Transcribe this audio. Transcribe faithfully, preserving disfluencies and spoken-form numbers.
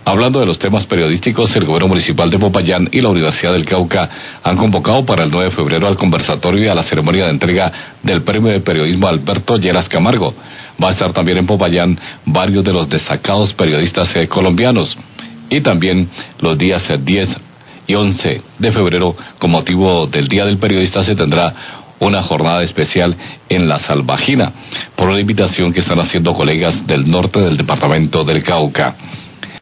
Hablando de los temas periodísticos, el gobierno municipal de Popayán y la Universidad del Cauca han convocado para el nueve de febrero al conversatorio y a la ceremonia de entrega del Premio de Periodismo Alberto Lleras Camargo. Va a estar también en Popayán varios de los destacados periodistas eh, colombianos. Y también los días eh, diez y once de febrero, con motivo del Día del Periodista, se tendrá una jornada especial en La Salvajina, por una invitación que están haciendo colegas del norte del departamento del Cauca.